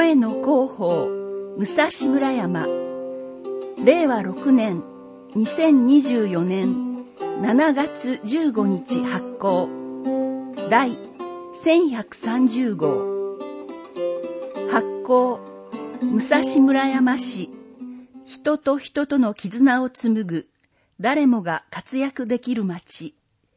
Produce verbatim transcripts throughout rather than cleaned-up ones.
声の広報武蔵村山れいわろくねんにせんにじゅうよねんしちがつじゅうごにち発行第せんひゃくさんじゅうごう発行武蔵村山市人と人との絆を紡ぐ誰もが活躍できる街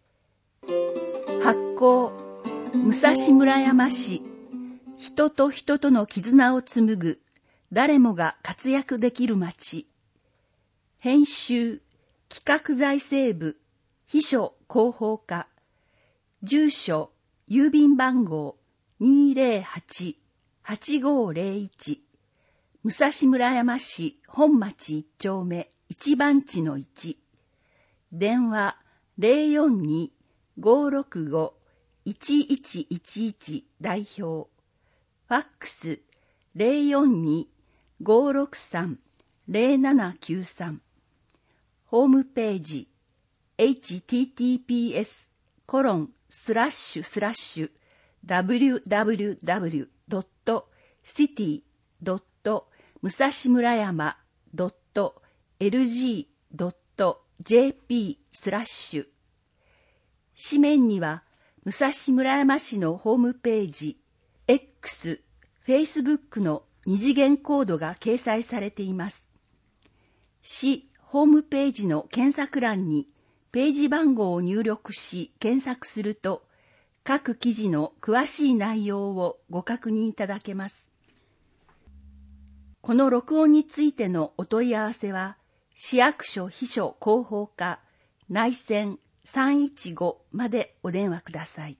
発行武蔵村山市人と人との絆を紡ぐ誰もが活躍できる街編集企画財政部秘書広報課住所郵便番号 にーぜろはち はちごーぜろいち 武蔵村山市本町一丁目一番地のいち電話 ゼロよんに ごーろくご いちいちいちいち 代表ファックス ゼロよんに ごーろくさん ゼロななきゅうさん ホームページ エイチティーティーピーエス コロン スラッシュスラッシュ ダブリューダブリューダブリュー ドット シティ ドット 武蔵村山 ドット エルジー ドット ジェーピー スラッシュ紙面には武蔵村山市のホームページ X、Facebook の二次元コードが掲載されています。市ホームページの検索欄にページ番号を入力し検索すると各記事の詳しい内容をご確認いただけます。この録音についてのお問い合わせは市役所秘書広報課内線さんいちごまでお電話ください。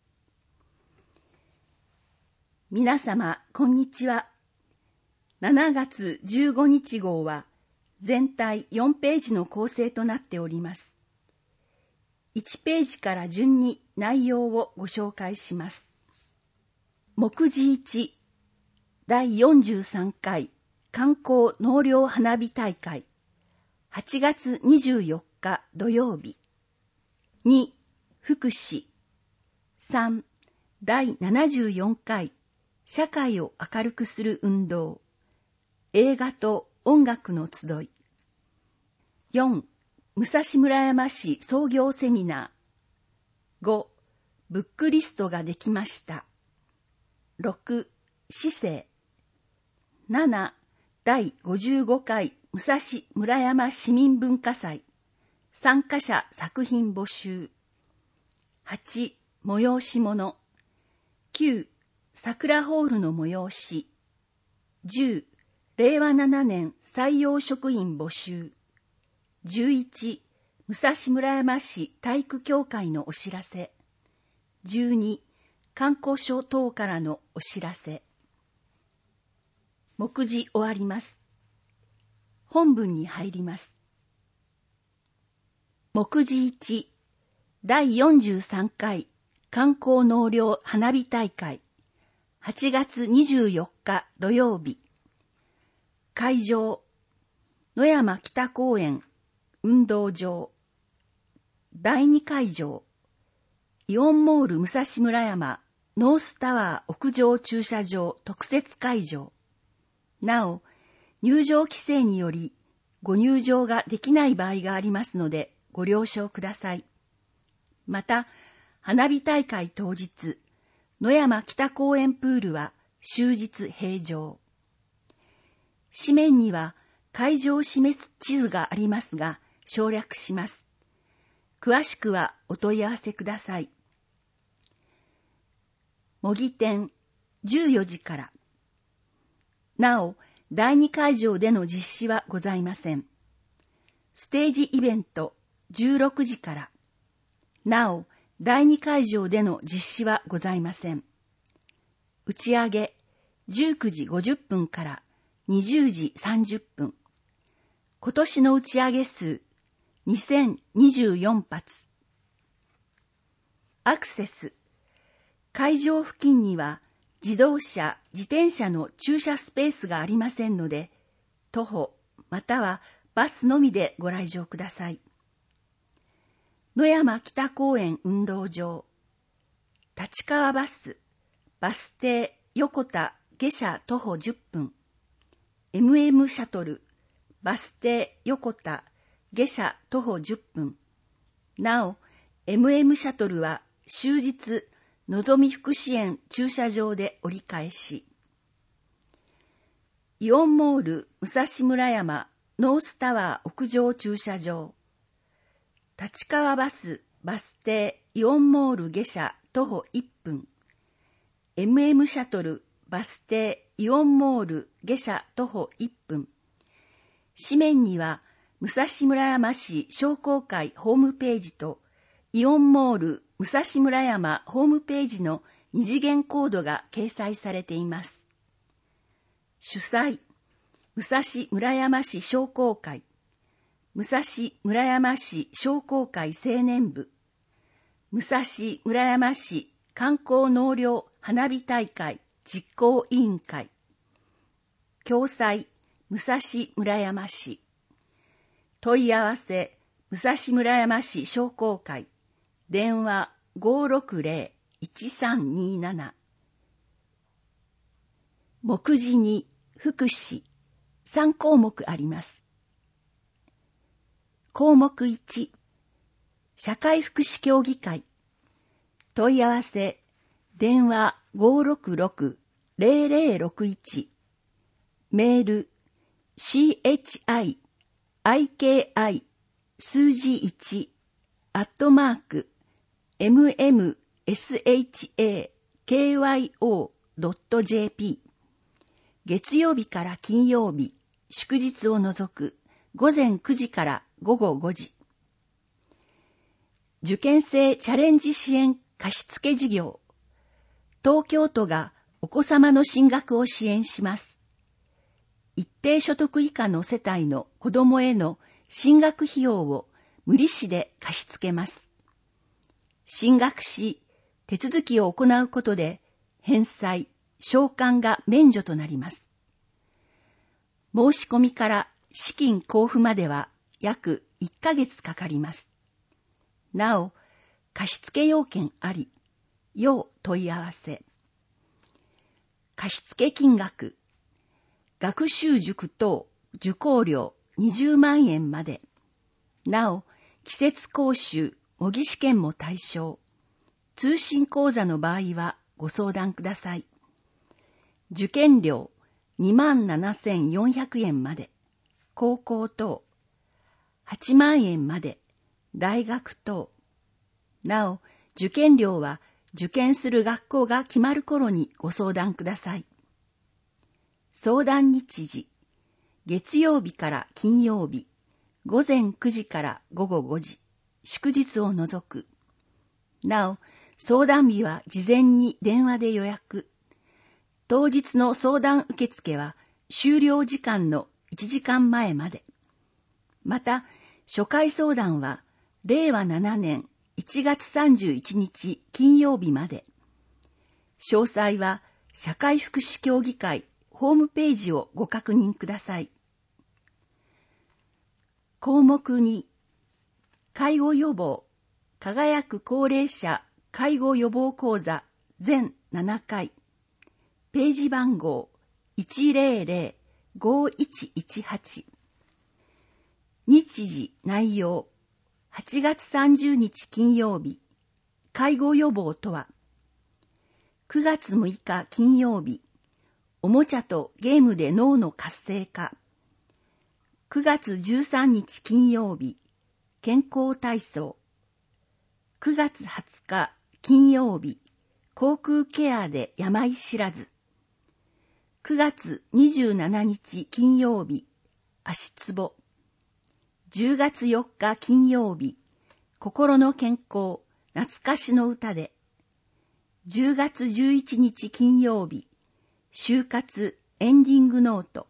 皆様、こんにちは。しちがつじゅうごにち号は全体よんページの構成となっております。いちページから順に内容をご紹介します。目次いち、だいよんじゅうさんかい観光納涼花火大会、はちがつにじゅうよっか土曜日。に、福祉。さん、だいななじゅうよんかい社会を明るくする運動、映画と音楽の集い。よん、武蔵村山市創業セミナー。ご、ブックリストができました。ろく、市政。なな、だいごじゅうごかい武蔵村山市民文化祭。参加者作品募集。はち、催し物。きゅう、桜ホールの催し。じゅう、れいわななねん採用職員募集。じゅういち、武蔵村山市体育協会のお知らせ。じゅうに、観光所等からのお知らせ。目次終わります。本文に入ります。目次いち、だいよんじゅうさんかい観光納涼花火大会、はちがつにじゅうよっか土曜日。会場、野山北公園運動場。だいに会場、イオンモール武蔵村山ノースタワー屋上駐車場特設会場。なお、入場規制によりご入場ができない場合がありますのでご了承ください。また、花火大会当日、野山北公園プールは終日閉場。紙面には会場を示す地図がありますが、省略します。詳しくはお問い合わせください。模擬店、じゅうよじから。なお、だいに会場での実施はございません。ステージイベント、じゅうろくじから。なお、だいに会場での実施はございません。打ち上げ、じゅうくじごじゅっぷんからにじゅうじさんじゅっぷん。今年の打ち上げ数、にせんにじゅうよんぱつ。アクセス。会場付近には自動車、自転車の駐車スペースがありませんので、徒歩またはバスのみでご来場ください。野山北公園運動場。立川バス、バス停横田下車徒歩じゅっぷん。エムエム シャトル、バス停横田、下車徒歩じゅっぷん。なお、エムエム シャトルは終日、のぞみ福祉園駐車場で折り返し。イオンモール武蔵村山ノースタワー屋上駐車場。立川バスバス停イオンモール下車徒歩いっぷん。エムエム シャトルバス停イオンモール下車徒歩いっぷん。紙面には武蔵村山市商工会ホームページとイオンモール武蔵村山ホームページの二次元コードが掲載されています。主催、武蔵村山市商工会、武蔵村山市商工会青年部、武蔵村山市観光納涼花火大会実行委員会、共催、武蔵村山市、問い合わせ、武蔵村山市商工会、電話 ごーろくぜろ いちさんにーなな。目次に福祉、さんこうもくあります。項目いち、社会福祉協議会、問い合わせ、電話 ごーろくろく ぜろぜろろくいち、メール、シーエイチアイアイケーアイ 数字いち、アットマーク、エムエムエスエイチエーケーワイオードットジェーピー 月曜日から金曜日、祝日を除く午前くじから午後ごじ。受験生チャレンジ支援貸付事業。東京都がお子様の進学を支援します。一定所得以下の世帯の子どもへの進学費用を無利子で貸し付けます。進学し、手続きを行うことで、返済、償還が免除となります。申し込みから資金交付までは約いっかげつかかります。なお、貸付要件あり、要問い合わせ。貸付金額、学習塾等受講料にじゅうまんえんまで。なお、季節講習、模擬試験も対象。通信講座の場合はご相談ください。受験料にまんななせんよんひゃくえんまで。高校等はちまんえんまで。大学等。なお、受験料は受験する学校が決まる頃にご相談ください。相談日時、月曜日から金曜日、午前くじから午後ごじ、祝日を除く。なお、相談日は事前に電話で予約。当日の相談受付は終了時間のいちじかんまえまで。また、初回相談はれいわななねんいちがつさんじゅういちにち金曜日まで。詳細は社会福祉協議会ホームページをご確認ください。項目に、介護予防、輝く高齢者介護予防講座全ななかい。ページ番号 いちぜろぜろごいちいちはち。日時内容、はちがつさんじゅうにち金曜日、介護予防とは、くがつむいか金曜日、おもちゃとゲームで脳の活性化。くがつじゅうさんにち金曜日、健康体操。くがつはつか金曜日、口腔ケアで病知らず。くがつにじゅうしちにち金曜日、足つぼ。じゅうがつよっか金曜日、心の健康、懐かしの歌で。じゅうがつじゅういちにち金曜日、就活エンディングノート。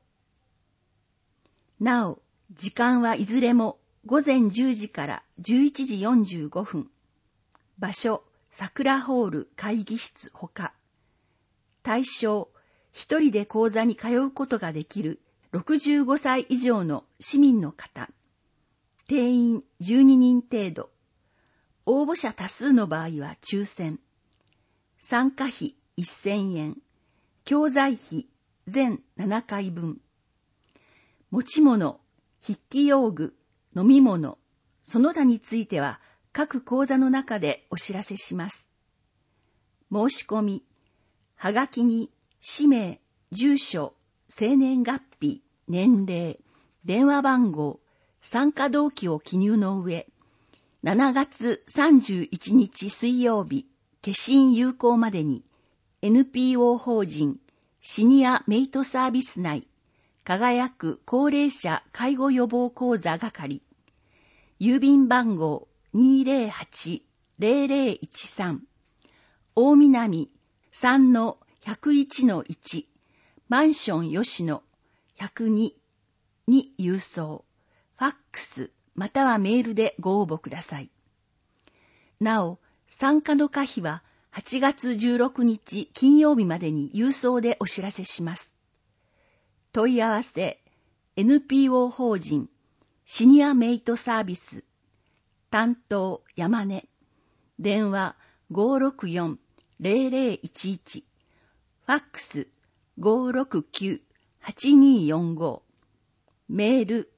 なお、時間はいずれもごぜんじゅうじからじゅういちじよんじゅうごふん。場所、桜ホール会議室ほか。対象、一人で講座に通うことができるろくじゅうごさい以上の市民の方。定員じゅうににん程度。応募者多数の場合は抽選。参加費せんえん。 教材費全ななかいぶん。持ち物、筆記用具、飲み物、その他については各講座の中でお知らせします。申し込み、はがきに氏名、住所、生年月日、年齢、電話番号、参加動機を記入の上、しちがつさんじゅういちにち水曜日、消印有効までに エヌピーオー 法人シニアメイトサービス内輝く高齢者介護予防講座係、郵便番号 にーぜろはちぜろぜろいちさん、大南 さんのひゃくいちのいち マンション吉野ひゃくにに郵送、ファックスまたはメールでご応募ください。なお、参加の可否ははちがつじゅうろくにち金曜日までに郵送でお知らせします。問い合わせ エヌピーオー 法人シニアメイトサービス担当山根、電話 ごーろくよんぜろぜろいちいち、ファックス ごーろくきゅうはちにーよんご、メール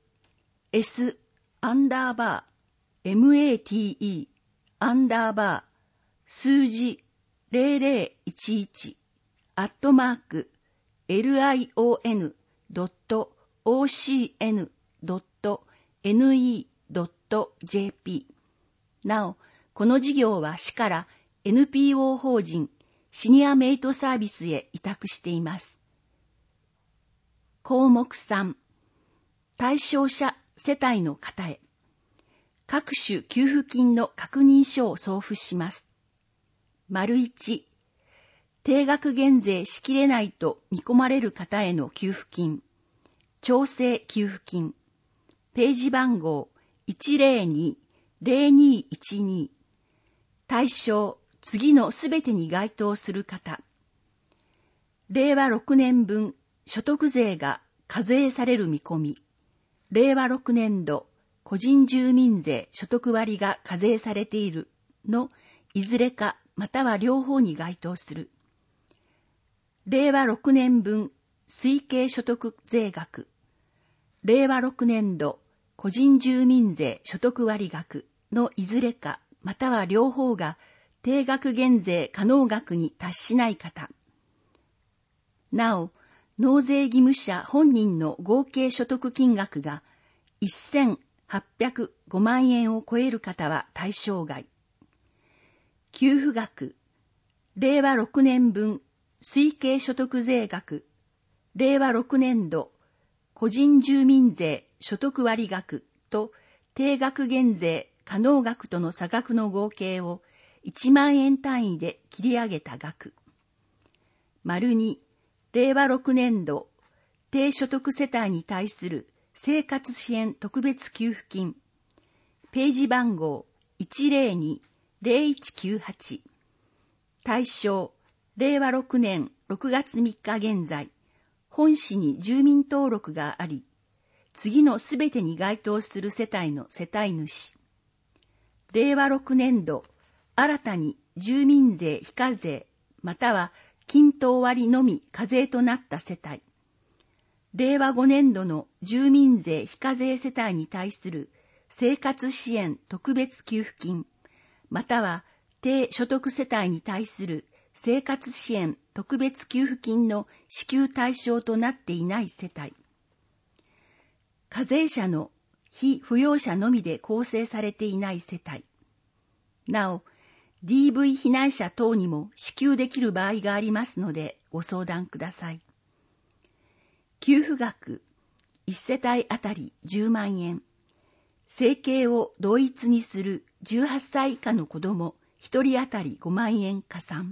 s アンダーバー mate アンダーバー数字ぜろぜろいちいちアットマーク リオン ドット オーシーエヌ ドット ネット ドット ジェーピー。なお、この事業は市から エヌピーオー 法人シニアメイトサービスへ委託しています。項目さん、対象者世帯の方へ、各種給付金の確認書を送付します。丸いち、定額減税しきれないと見込まれる方への給付金、調整給付金、ページ番号 いちぜろにぜろにいちに、対象、次のすべてに該当する方、れいわろくねんぶん所得税が課税される見込み、れいわろくねんど個人住民税所得割が課税されているのいずれかまたは両方に該当する。れいわろくねんぶん推計所得税額、れいわろくねんど個人住民税所得割額のいずれかまたは両方が定額減税可能額に達しない方。なお、納税義務者本人の合計所得金額がせんはっぴゃくごまんえんを超える方は対象外。給付額、れいわろくねんぶん推計所得税額、れいわろくねんど個人住民税所得割額と定額減税可能額との差額の合計をいちまんえん単位で切り上げた額。丸に、れいわろくねんど低所得世帯に対する生活支援特別給付金、ページ番号 いちぜろにぜろいちきゅうはち、対象、れいわろくねんろくがつみっか現在、本市に住民登録があり、次のすべてに該当する世帯の世帯主。れいわろくねんど、新たに住民税非課税、または均等割のみ課税となった世帯。れいわごねんどの住民税非課税世帯に対する生活支援特別給付金、または低所得世帯に対する生活支援特別給付金の支給対象となっていない世帯。課税者の非扶養者のみで構成されていない世帯。なお、ディーブイ 被害者等にも支給できる場合がありますのでご相談ください。給付額、いち世帯あたりじゅうまんえん。生計を同一にするじゅうはっさい以下の子どもひとりあたりごまんえん加算。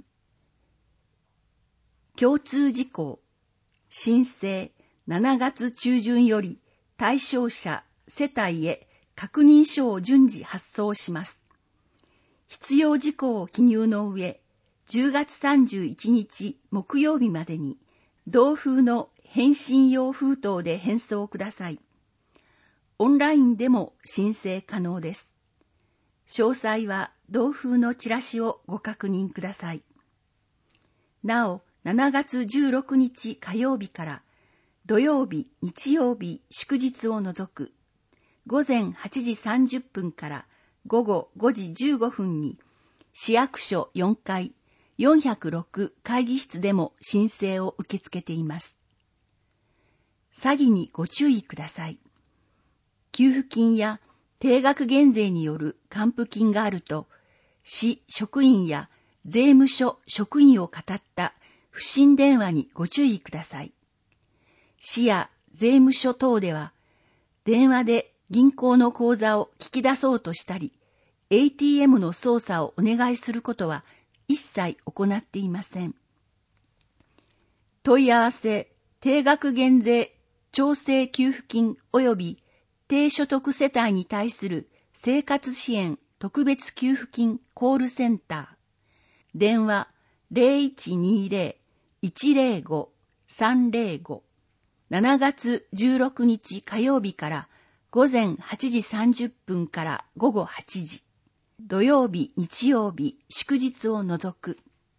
共通事項、申請しちがつちゅうじゅんより対象者世帯へ確認書を順次発送します。必要事項を記入の上、じゅうがつさんじゅういちにち木曜日までに同封の返信用封筒で返送ください。オンラインでも申請可能です。詳細は同封のチラシをご確認ください。なお、 しちがつじゅうろくにち火曜日から土曜日、日曜日、祝日を除くごぜんはちじさんじゅっぷんからごごごじじゅうごふんに市役所よんかいよんひゃくろく会議室でも申請を受け付けています。詐欺にご注意ください。給付金や定額減税による還付金があると、市職員や税務署職員を語った不審電話にご注意ください。市や税務署等では、電話で銀行の口座を聞き出そうとしたり、エーティーエム の操作をお願いすることは一切行っていません。問い合わせ、定額減税調整給付金及び低所得世帯に対する生活支援特別給付金コールセンター。電話 ゼロいちにゼロ いちゼロご さんゼロご。しちがつじゅうろくにち火曜日からごぜんはちじさんじゅっぷんからごごはちじ。土曜日、日曜日、祝日を除く。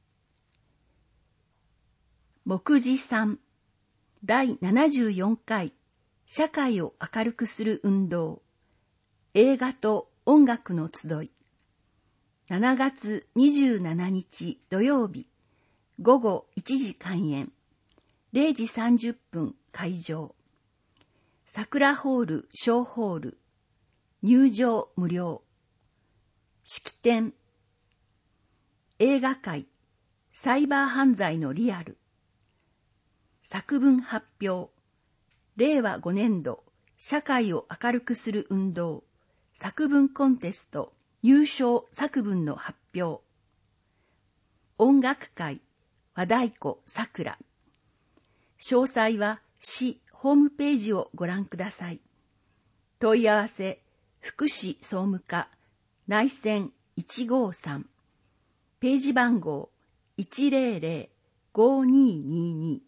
目次さん。だいななじゅうよんかい社会を明るくする運動。映画と音楽の集い。しちがつにじゅうしちにち土曜日、ごごいちじ開演。れいじさんじゅっぷん会場。桜ホール小ホール。入場無料。式典。映画界。サイバー犯罪のリアル。作文発表。れいわごねんど社会を明るくする運動。作文コンテスト優勝作文の発表。音楽会。和太鼓さくら。詳細は市ホームページをご覧ください。問い合わせ、福祉総務課、内線いちごさん。ページ番号 いちゼロゼロ ごににに。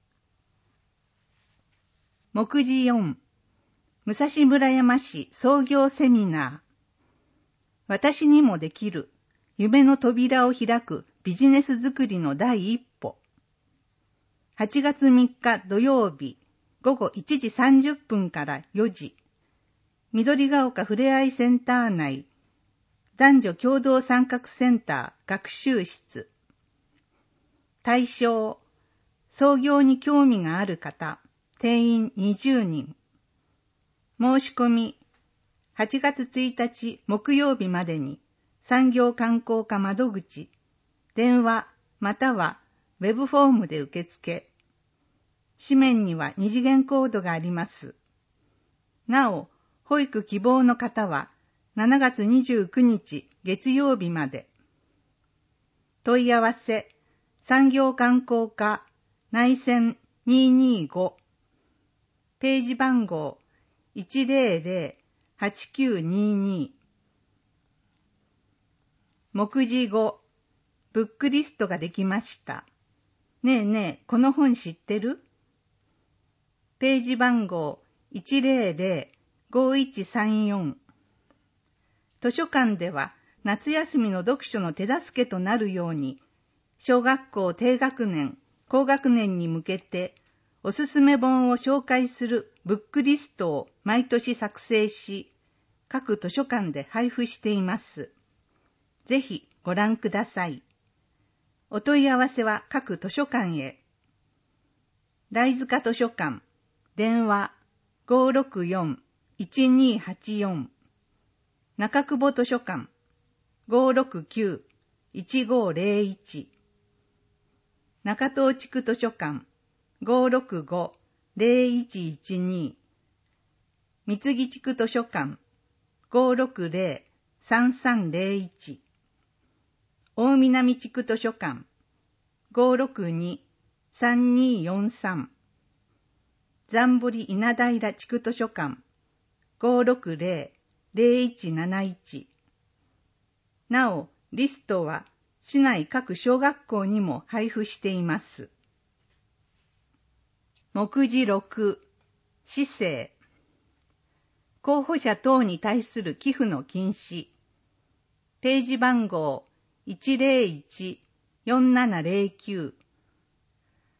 目次よん。武蔵村山市創業セミナー。私にもできる夢の扉を開くビジネス作りの第一歩。はちがつみっか土曜日ごごいちじさんじゅっぷんからよじ。緑が丘ふれあいセンター内男女共同参画センター学習室。対象、創業に興味がある方、定員にじゅうにん。申し込み、はちがつついたち木曜日までに産業観光課窓口、電話またはウェブフォームで受付。紙面には二次元コードがあります。なお、保育希望の方はしちがつにじゅうくにち月曜日まで。問い合わせ、産業観光課内線ににご。ページ番号 いちゼロゼロ はちきゅうにに。目次ご。ブックリストができました。ねえねえ、この本知ってる？ページ番号 いちゼロゼロ ごいちさんよん。図書館では夏休みの読書の手助けとなるように、小学校低学年、高学年に向けておすすめ本を紹介するブックリストを毎年作成し、各図書館で配布しています。ぜひご覧ください。お問い合わせは各図書館へ。貝塚図書館、電話 ごろくよん いちにはちよん。中久保図書館 ごろくきゅう いちごゼロいち。中東地区図書館 ごろくご ゼロいちいちに。三木地区図書館 ごろくゼロ さんさんゼロいち。大南地区図書館 ごろくに さんによんさん。残堀稲平地区図書館 ごろくゼロ ゼロいちなないち。なお、リストは市内各小学校にも配布しています。目次ろく、市政。候補者等に対する寄付の禁止。ページ番号 いちゼロいち よんななゼロきゅう。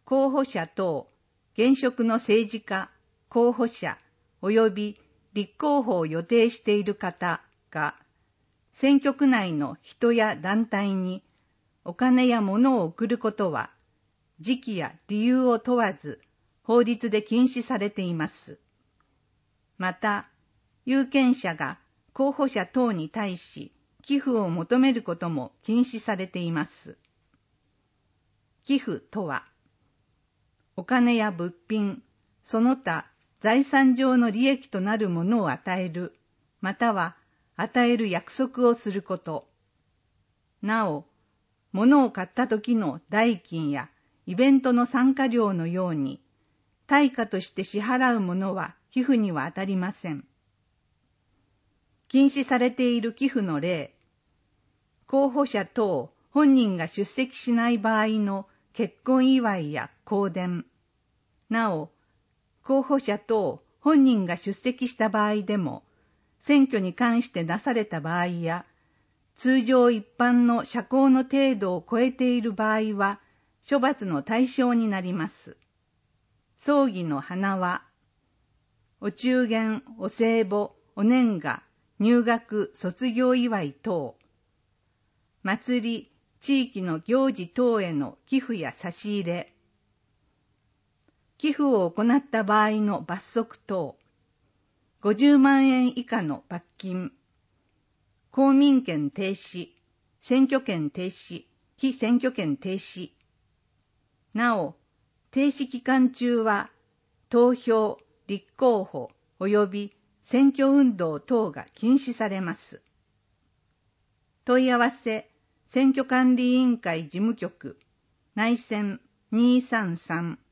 候補者等、現職の政治家、候補者、及び立候補を予定している方が、選挙区内の人や団体にお金や物を送ることは、時期や理由を問わず、法律で禁止されています。また、有権者が候補者等に対し、寄付を求めることも禁止されています。寄付とは、お金や物品、その他財産上の利益となるものを与える、または与える約束をすること。なお、物を買った時の代金やイベントの参加料のように、対価として支払うものは寄付には当たりません。禁止されている寄付の例、候補者等本人が出席しない場合の結婚祝いや香典。なお、候補者等本人が出席した場合でも、選挙に関してなされた場合や、通常一般の社交の程度を超えている場合は、処罰の対象になります。葬儀の花輪、お中元、お歳暮、お年賀、入学、卒業祝い等、祭り、地域の行事等への寄付や差し入れ、寄付を行った場合の罰則等、ごじゅうまんえん以下の罰金、公民権停止、選挙権停止、非選挙権停止。なお、停止期間中は、投票、立候補、及び選挙運動等が禁止されます。問い合わせ、選挙管理委員会事務局、内線にさんさん。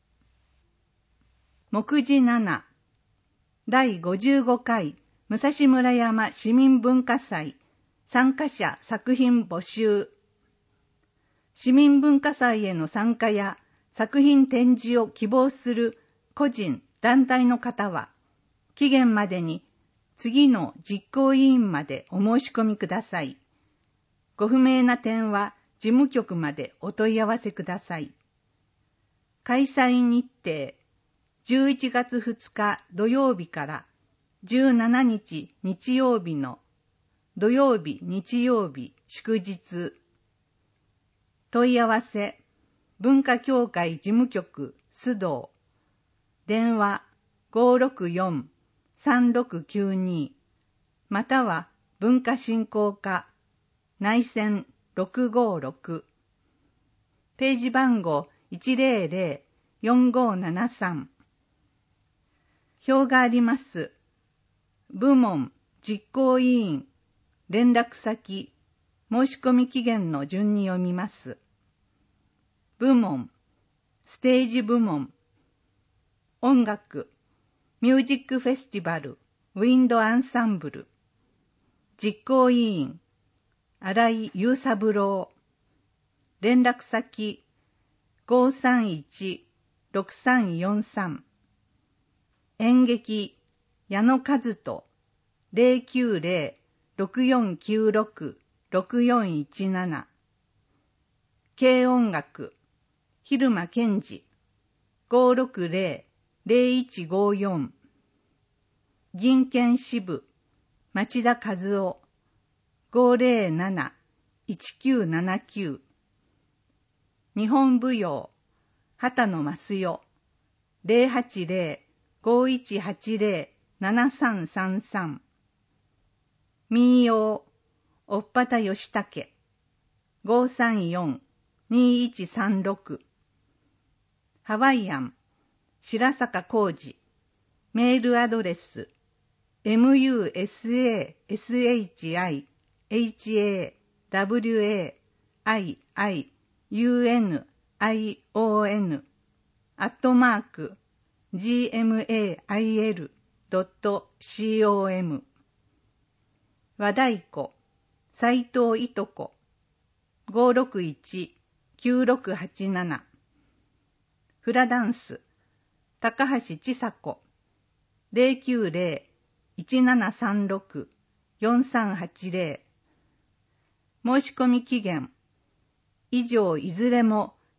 目次なな、だいごじゅうごかい武蔵村山市民文化祭参加者作品募集。市民文化祭への参加や作品展示を希望する個人、団体の方は、期限までに次の実行委員までお申し込みください。ご不明な点は事務局までお問い合わせください。開催日程、じゅういちがつふつか土曜日からじゅうしちにち日曜日の土曜日、日曜日、祝日。問い合わせ、文化協会事務局須藤、電話 ごーろくよん さんろくきゅうに または文化振興課内線ろくごろく、ページ番号 いちぜろぜろ よんごななさん。表があります。部門、実行委員、連絡先、申し込み期限の順に読みます。部門、ステージ部門、音楽、ミュージックフェスティバル、ウィンドアンサンブル、実行委員、新井雄三郎、連絡先、ごーさんいち ろくさんよんさん、演劇、矢野和人、ゼロきゅうゼロ ろくよんきゅうろく ろくよんいちなな、軽音楽、蛭間健二、ごーろくゼロ ゼロいちごよん、銀券支部、町田和夫、ごーぜろなないちきゅうななきゅう、日本舞踊、畑野益代、ゼロはちゼロ ごいちはちゼロ ななさんさんさん、民謡、おっぱたよしたけ、ごーさんよん にいちさんろく、ハワイアン、白坂浩二、メールアドレス、エムユーエスエーエスエイチアイエイチエーダブリューエーアイアイユーエヌアイオーエヌ アットマーク ジーエムエーアイエルドットコム 和太鼓、斉藤いとこ、ごーろくいち きゅうろくはちなな、フラダンス、高橋千佐子、ゼロきゅうゼロ いちななさんろく よんさんはちゼロ、申し込み期限、以上いずれも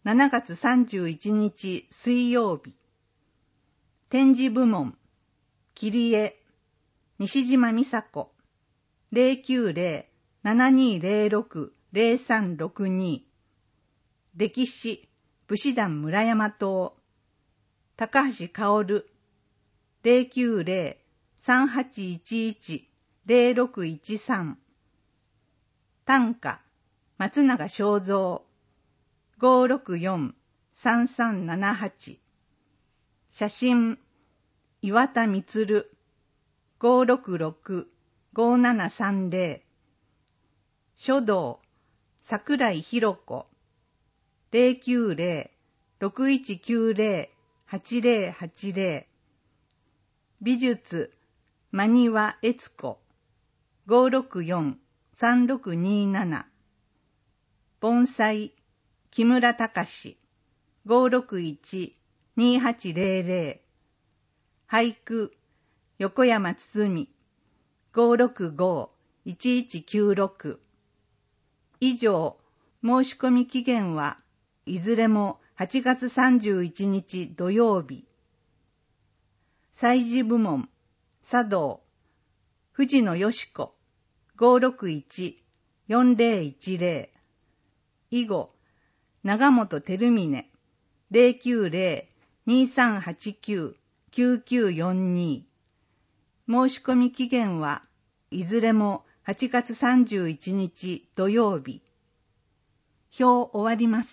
しちがつさんじゅういちにち水曜日。展示部門、切り絵、西島美佐子、ゼロきゅうゼロ ななにゼロろく ゼロさんろくに。歴史、武士団村山棟、高橋薫、ゼロきゅうゼロ さんはちいちいち ゼロろくいちさん。短歌、松永正三、ごろくよん さんさんななはち。写真、岩田充、ごろくろく ごななさんゼロ。書道、桜井弘子、ゼロきゅうゼロ ろくいちきゅうゼロ はちゼロはちゼロ。美術、真庭悦子、ごろくよん さんろくになな。盆栽、木村隆、ごろくいち にはちゼロゼロ。俳句、横山堤、ごろくご いちいちきゅうろく。以上、申し込み期限はいずれもはちがつさんじゅういちにち土曜日。祭事部門、茶道、藤野よし子、ごろくいち よんゼロいちゼロ。以後、長本照峰、ゼロきゅうゼロ にさんはちきゅう きゅうきゅうよんに。申し込み期限はいずれもはちがつさんじゅういちにち土曜日。表終わります。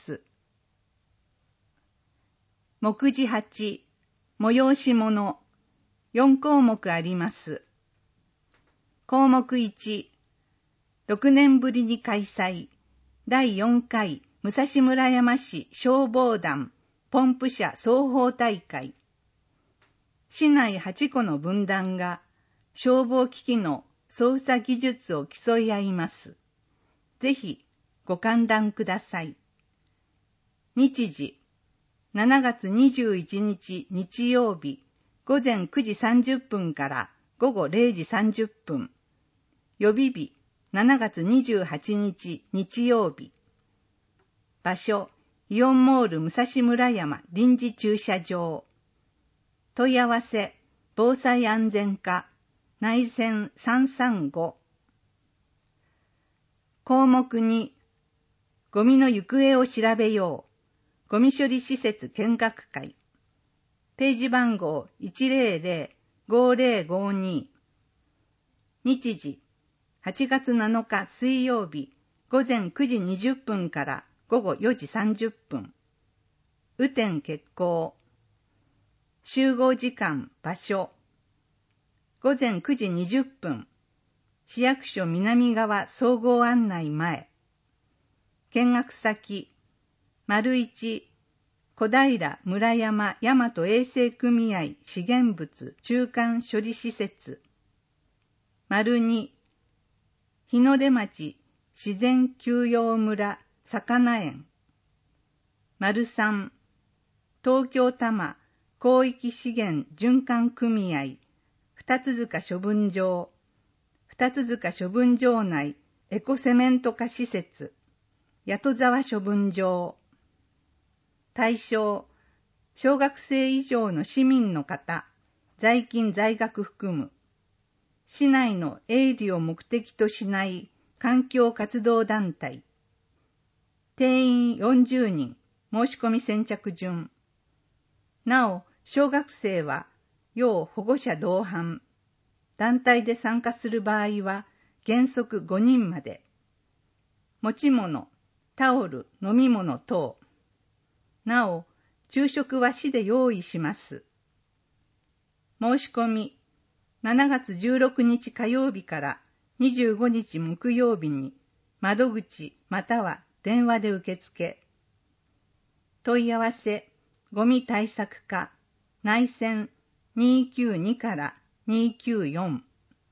目次はち、催し物、よんこうもくあります。項目いち、ろくねんぶりに開催、だいよんかい武蔵村山市消防団ポンプ車双方大会。市内はちこの分団が消防機器の操作技術を競い合います。ぜひご観覧ください。日時、しちがつにじゅういちにち日曜日、ごぜんくじさんじゅっぷんからごごれいじさんじゅっぷん。予備日、しちがつにじゅうはちにち日曜日。場所、イオンモール武蔵村山臨時駐車場。問い合わせ、防災安全課、内線さんさんご。項目に、ゴミの行方を調べよう。ゴミ処理施設見学会。ページ番号いちゼロゼロ ごゼロごに。日時、はちがつなのか水曜日、ごぜんくじにじゅっぷんからごごよじさんじゅっぷん。雨天決行。集合時間、場所。ごぜんくじにじゅっぷん。市役所南側総合案内前。見学先、丸一、小平村山大和衛生組合資源物中間処理施設。丸二、日の出町自然休養村魚園。丸三、東京多摩広域資源循環組合二塚処分場二塚処分場内エコセメント化施設八戸沢処分場。対象、小学生以上の市民の方、在勤在学含む。市内の営利を目的としない環境活動団体。定員よんじゅうにん、申し込み先着順。なお、小学生は要保護者同伴。団体で参加する場合は原則ごにんまで。持ち物、タオル、飲み物等。なお、昼食は市で用意します。申し込み、しちがつじゅうろくにち火曜日からにじゅうごにち木曜日に窓口または電話で受付。問い合わせ、ゴミ対策課、内線にひゃくきゅうじゅうにからにひゃくきゅうじゅうよん。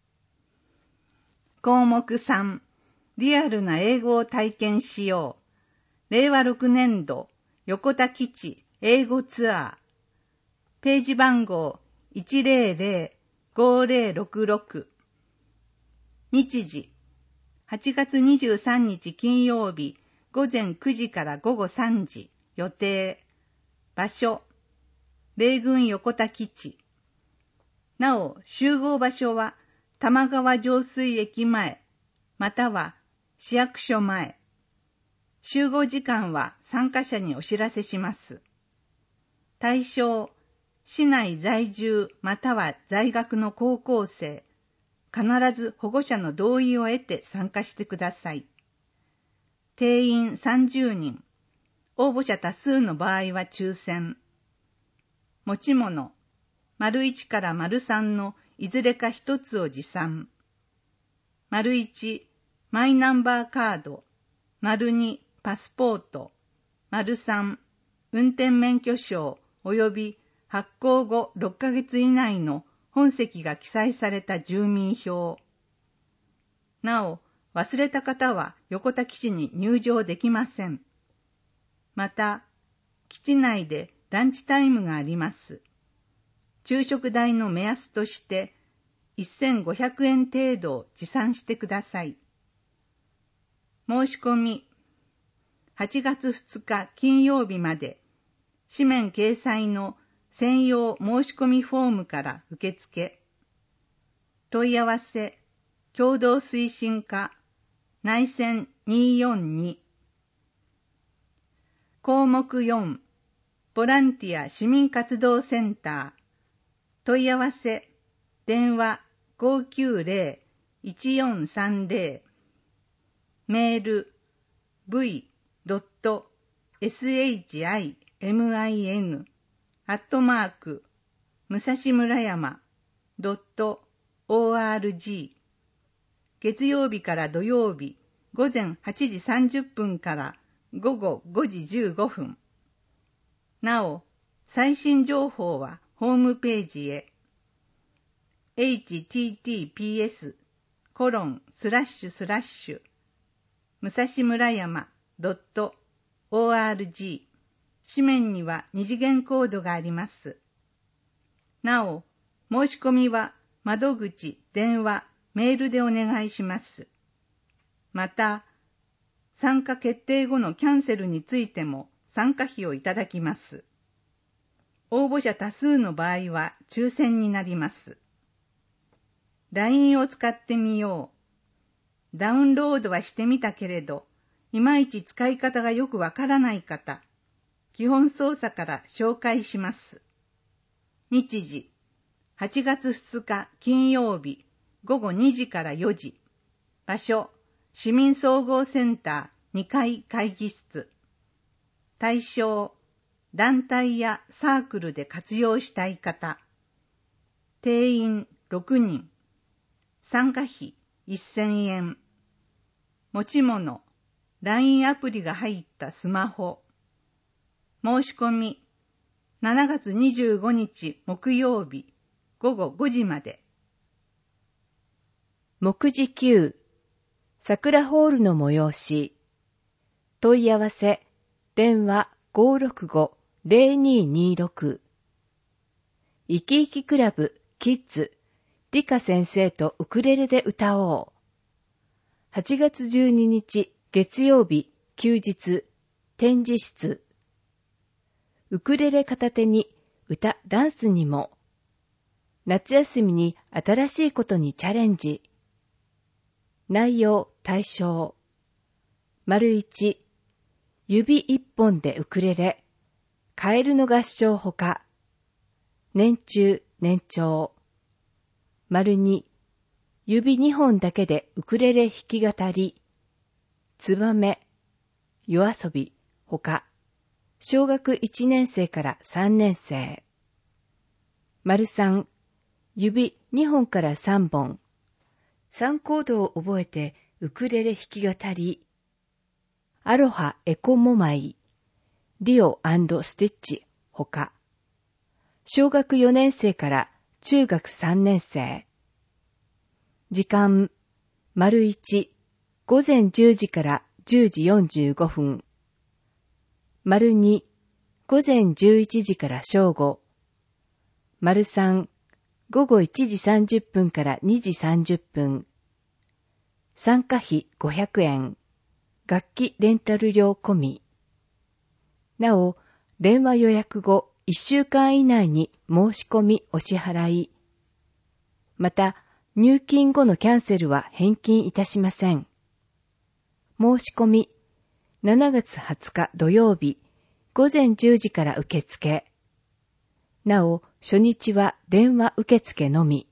項目さん、リアルな英語を体験しよう。れいわろくねんど横田基地英語ツアー。ページ番号いちゼロゼロ ごゼロろくろく。日時、はちがつにじゅうさんにち金曜日、ごぜんくじからごごさんじ、 予定。場所、米軍横田基地。なお、集合場所は玉川上水駅前、または市役所前。集合時間は参加者にお知らせします。対象、市内在住または在学の高校生。必ず保護者の同意を得て参加してください。定員さんじゅうにん。応募者多数の場合は抽選。持ち物、丸いちから丸さんのいずれか一つを持参。丸いち、マイナンバーカード。丸に、パスポート。丸さん、運転免許証及び発行後ろっかげつ以内の本籍が記載された住民票。なお、忘れた方は横田基地に入場できません。また、基地内でランチタイムがあります。昼食代の目安としてせんごひゃくえん程度を持参してください。申し込み、はちがつふつか金曜日まで、紙面掲載の専用申し込みフォームから受付。問い合わせ、共同推進課、内線にーよんに。項目よん、ボランティア市民活動センター。問い合わせ、電話 ごーきゅうぜろ いちよんさんぜろ。メール、ブイドットエスエイチアイエムアイエヌ アットマーク、武蔵村山 ドットオーアールジー。月曜日から土曜日、午前はちじさんじゅっぷんから午後ごじじゅうごふん。なお、最新情報はホームページへ。エイチティーティーピーエスコロンスラッシュスラッシュ武蔵村山 ドットオーアールジー。紙面には二次元コードがあります。なお、申し込みは窓口、電話、メールでお願いします。また、参加決定後のキャンセルについても参加費をいただきます。応募者多数の場合は抽選になります。ライン を使ってみよう。ダウンロードはしてみたけれど、いまいち使い方がよくわからない方、基本操作から紹介します。日時、はちがつふつか金曜日、ごごにじからよじ。場所、市民総合センターにかい会議室。対象、団体やサークルで活用したい方。定員ろくにん。参加費せんえん。持ち物、ライン アプリが入ったスマホ。申し込み、しちがつにじゅうごにち木曜日、ごごごじまで。 目次きゅう、桜ホールの催し。問い合わせ、電話 ごーろくごぜろにーにーろく。いきいきクラブキッズ、理科先生とウクレレで歌おう。はちがつじゅうににち月曜日、休日、展示室。ウクレレ片手に歌、ダンスにも。夏休みに新しいことにチャレンジ。内容、対象。丸一、指一本でウクレレ。カエルの合唱ほか。年中、年長。丸二、指二本だけでウクレレ弾き語り。ツバメ、夜遊び、ほか。小学いちねんせいからさんねんせい。丸三、指にほんからさんぼん。さんコードを覚えてウクレレ弾き語り。アロハエコモマイ、リオ&スティッチ、ほか。小学よねんせいから中学さんねんせい。時間、丸一、午前じゅうじからじゅうじよんじゅうごふん。丸二、午前じゅういちじから正午。丸三、午後いちじさんじゅっぷんからにじさんじゅっぷん。参加費ごひゃくえん。楽器レンタル料込み。 なお、電話予約後いっしゅうかん以内に申し込みお支払い。また、入金後のキャンセルは返金いたしません。申し込み、しちがつはつか土曜日、ごぜんじゅうじから受付。なお、初日は電話受付のみ。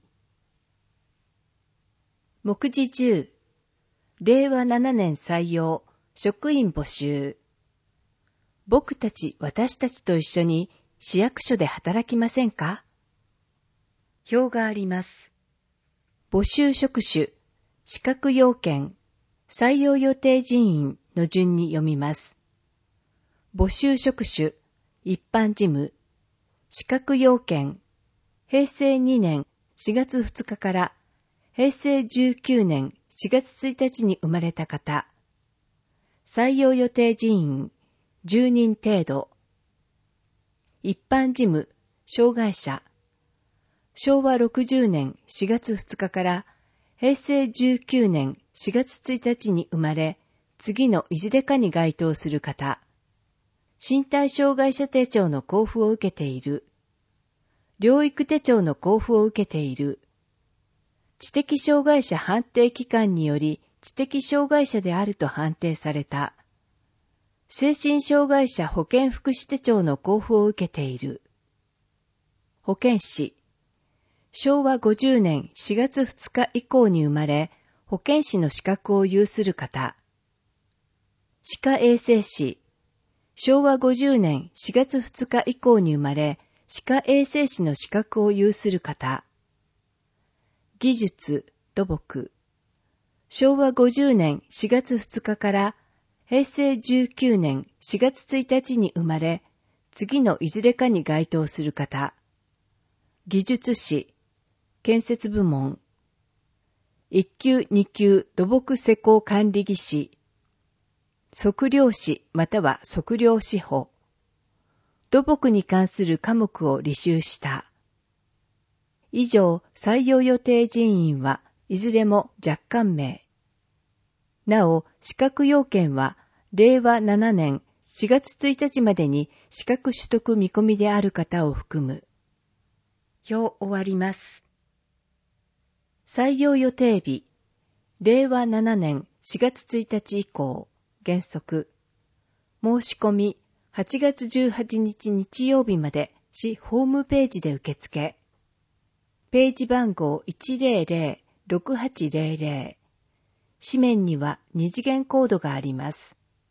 目次じゅう、れいわななねん採用、職員募集。僕たち、私たちと一緒に市役所で働きませんか？表があります。募集職種、資格要件、採用予定人員の順に読みます。募集職種、一般事務、資格要件、へいせいにねんしがつふつかからへいせいじゅうきゅうねんしがつついたちに生まれた方、採用予定人員じゅうにん程度、一般事務、障害者、しょうわろくじゅうねんしがつふつかからへいせいじゅうきゅうねんしがつついたちに生まれ、次のいずれかに該当する方、身体障害者手帳の交付を受けている、療育手帳の交付を受けている、知的障害者判定機関により知的障害者であると判定された、精神障害者保健福祉手帳の交付を受けている、保健師、しょうわごじゅうねんしがつふつか以降に生まれ、保健師の資格を有する方、歯科衛生士、しょうわごじゅうねんしがつふつか以降に生まれ、歯科衛生士の資格を有する方、技術、土木、しょうわごじゅうねんしがつふつかからへいせいじゅうきゅうねんしがつついたちに生まれ、次のいずれかに該当する方、技術士、建設部門、いっきゅうにきゅう土木施工管理技士、測量士または測量士補、土木に関する科目を履修した。以上、採用予定人員はいずれも若干名。なお、資格要件は、れいわななねんしがつついたちまでに資格取得見込みである方を含む。表終わります。採用予定日、れいわななねんしがつついたち以降、原則。申し込み、はちがつじゅうはちにち日曜日まで市ホームページで受付。ページ番号 いちぜろぜろろくはちぜろぜろ。紙面には二次元コードがあります。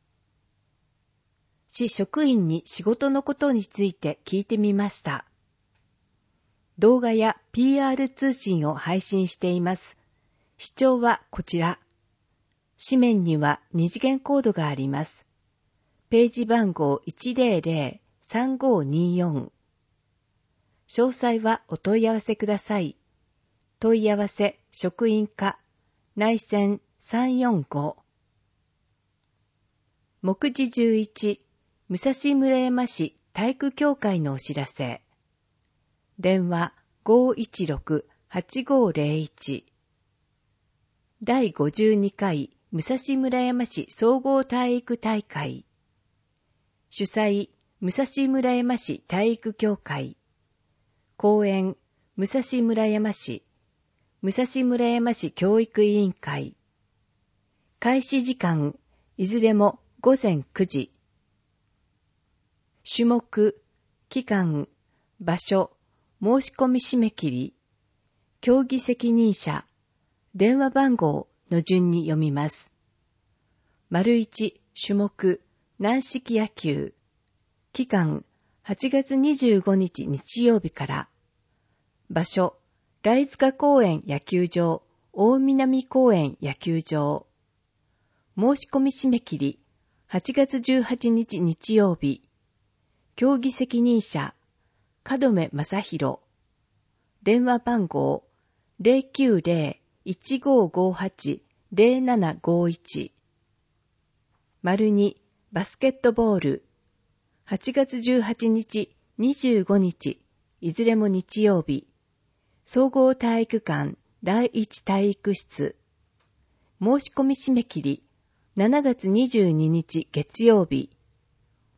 市職員に仕事のことについて聞いてみました。動画や ピーアール 通信を配信しています。視聴はこちら。紙面には二次元コードがあります。ページ番号 いちぜろぜろさんごによん。詳細はお問い合わせください。問い合わせ職員課内線さんよんご。目次じゅういち、武蔵村山市体育協会のお知らせ。電話 ごーいちろくはちごーぜろいち。だいごじゅうにかい武蔵村山市総合体育大会。主催、武蔵村山市体育協会。講演、武蔵村山市。武蔵村山市教育委員会。開始時間、いずれもごぜんくじ。種目、期間、場所、申し込み締め切り、競技責任者、電話番号の順に読みます。丸いち、種目、軟式野球。期間、はちがつにじゅうごにち日曜日から。場所、来塚公園野球場、大南公園野球場。申し込み締め切り、はちがつじゅうはちにち日曜日。競技責任者、門目正弘。電話番号、ぜろきゅうぜろ いちごーごーはち ぜろななごーいち。丸に、バスケットボール。はちがつじゅうはちにち、にじゅうごにち、いずれも日曜日。総合体育館だいいち体育室。申し込み締め切り、しちがつにじゅうににち月曜日。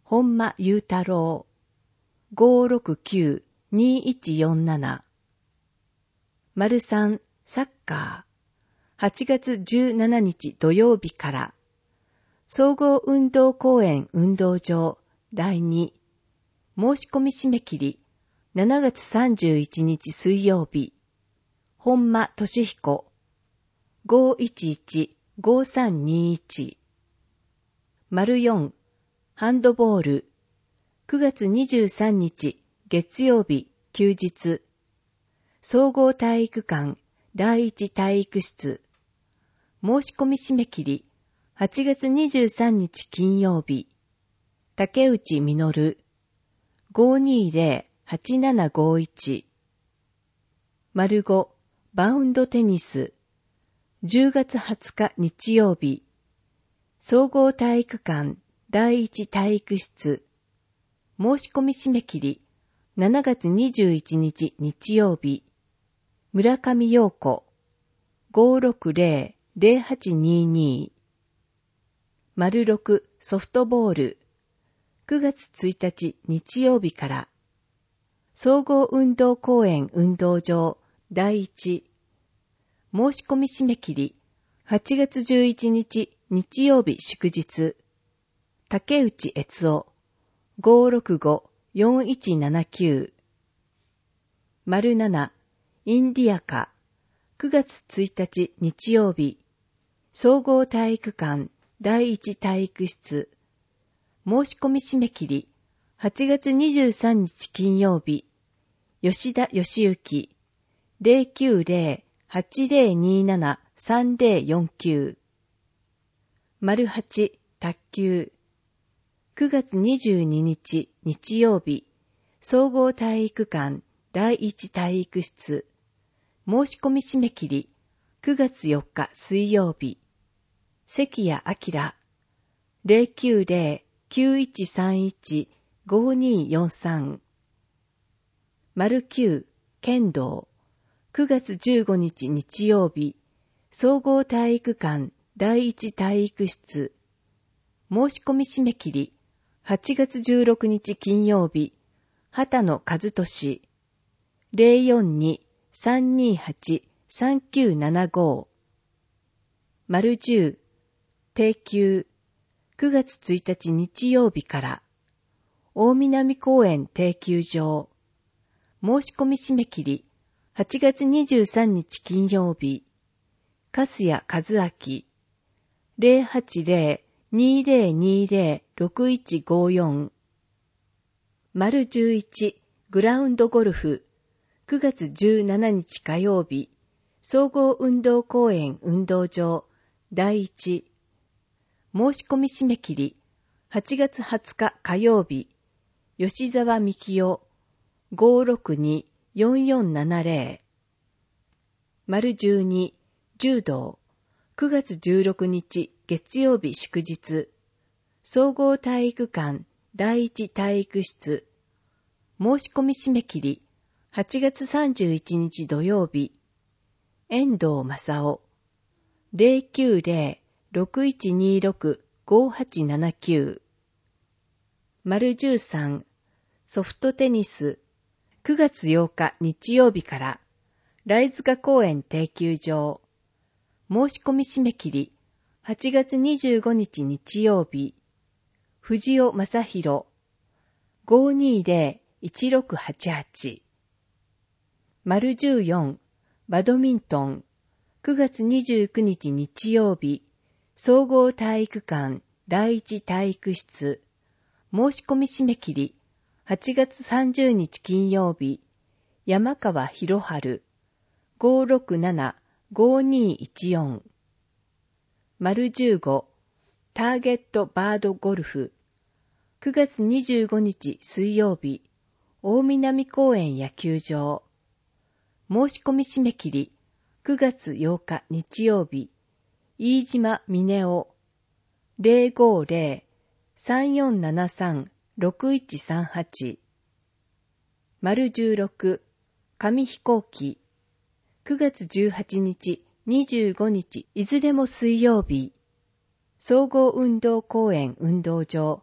本間雄太郎 ごーろくきゅうにーいちよんなな。丸さんサッカーはちがつじゅうしちにち土曜日から総合運動公園運動場だいに申し込み締め切りしちがつさんじゅういちにち水曜日本間俊彦 ごーいちいちごーさんにーいち。丸よんハンドボールくがつにじゅうさんにち月曜日休日総合体育館だいいち体育室申し込み締め切りはちがつにじゅうさんにち金曜日竹内実 ごーにーぜろはちななごーいち。丸ごバウンドテニスじゅうがつはつか日曜日総合体育館だいいち体育室申し込み締め切りしちがつにじゅういちにち日曜日村上陽子 ごーろくぜろぜろはちにーにー。丸ろくソフトボールくがつついたち日曜日から総合運動公園運動場だいいち申し込み締め切りはちがつじゅういちにち日曜日祝日竹内悦夫 ごーろくごよんいちななきゅう。丸ななインディアカくがつついたち日曜日総合体育館だいいち体育室申し込み締め切りはちがつにじゅうさんにち金曜日吉田義行 ゼロきゅうゼロはちゼロにーななさんゼロよんきゅう。丸はち卓球くがつにじゅうににち日曜日総合体育館だいいち体育室申し込み締め切りくがつよっか水曜日関谷明 ゼロきゅうゼロきゅういちさんいちごにーよんさん。丸きゅう剣道くがつじゅうごにち日曜日総合体育館だいいち体育室申し込み締め切りはちがつじゅうろくにち金曜日畑野和俊 ゼロよんにさんにはちさんきゅうななご。丸じゅう定休くがつついたち日曜日から大南公園定休場申し込み締め切りはちがつにじゅうさんにち金曜日粕谷和明 ゼロはちゼロにゼロにゼロろくいちごよん。丸じゅういちグラウンドゴルフくがつじゅうしちにち火曜日総合運動公園運動場だいいち申し込み締め切りはちがつはつか火曜日吉沢幹夫 ごーろくによんよんななゼロ。丸じゅうに柔道くがつじゅうろくにち月曜日祝日総合体育館だいいち体育室申し込み締め切りはちがつさんじゅういちにち土曜日遠藤正夫 ゼロきゅうゼロろくいちにろくごはちななきゅう。丸じゅうさんソフトテニスくがつようか日曜日からラ塚公園定休場申し込み締め切りはちがつにじゅうごにち日曜日藤尾正宏 ごーにーゼロいちろくはちはち。丸じゅうよんバドミントンくがつにじゅうくにち日曜日総合体育館だいいち体育室申し込み締め切りはちがつさんじゅうにち金曜日山川博春 ごーろくななごーにーいちよん。丸じゅうごターゲットバードゴルフくがつにじゅうごにち水曜日大南公園野球場申し込み締め切りくがつようか日曜日飯島峰夫 ゼロごゼロさんよんななさんろくいちさんはち。丸じゅうろく紙飛行機くがつじゅうはちにちにじゅうごにちいずれも水曜日総合運動公園運動場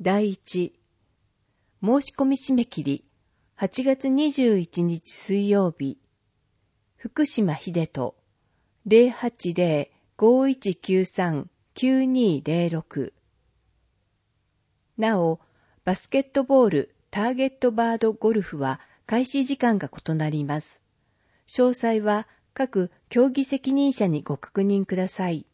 第一、申し込み締め切り、はちがつにじゅういちにち水曜日、福島秀人、ゼロはちゼロ ごいちきゅうさん きゅうにゼロろく。なお、バスケットボール、ターゲットバードゴルフは開始時間が異なります。詳細は各競技責任者にご確認ください。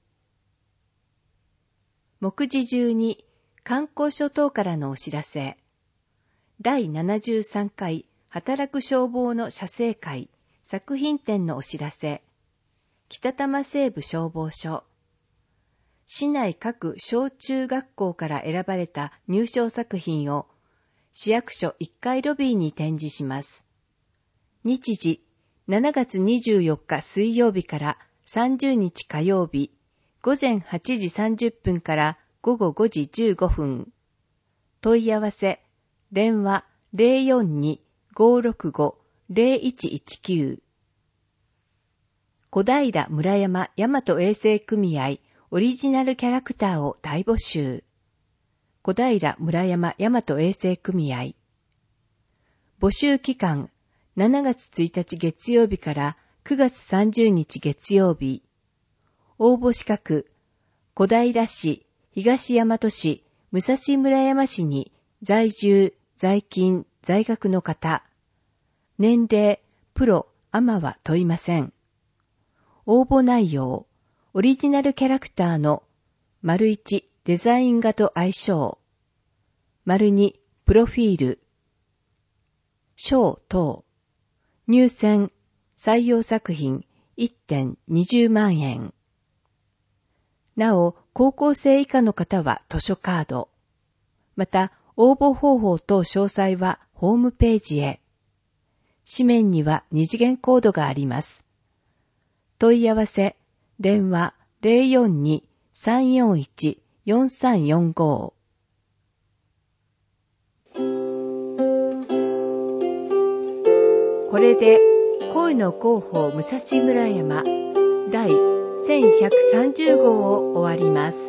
目次じゅうに、観光所等からのお知らせ。だいななじゅうさんかい働く消防の写生会作品展のお知らせ。北多摩西部消防署。市内各小中学校から選ばれた入賞作品を市役所いっかいロビーに展示します。日時、しちがつにじゅうよっか水曜日からさんじゅうにち火曜日、ごぜんはちじさんじゅっぷんからごごごじじゅうごふん。問い合わせ、電話 ゼロよんに ごろくご ゼロいちいちきゅう。小平村山大和衛生組合オリジナルキャラクターを大募集。小平村山大和衛生組合。募集期間、しちがつついたち月曜日からくがつさんじゅうにち月曜日。応募資格、小平市、東大和市、武蔵村山市に在住、在勤、在学の方。年齢、プロ、アマは問いません。応募内容、オリジナルキャラクターの丸いちデザイン画と相性、丸にプロフィール、賞等、入選、採用作品いってんにじゅうまんえん。なお、高校生以下の方は図書カード。また、応募方法等詳細はホームページへ。紙面には二次元コードがあります。問い合わせ、電話 ゼロよんに さんよんいち よんさんよんご。これで恋の広報武蔵村山第せんひゃくさんじゅうごうを終わります。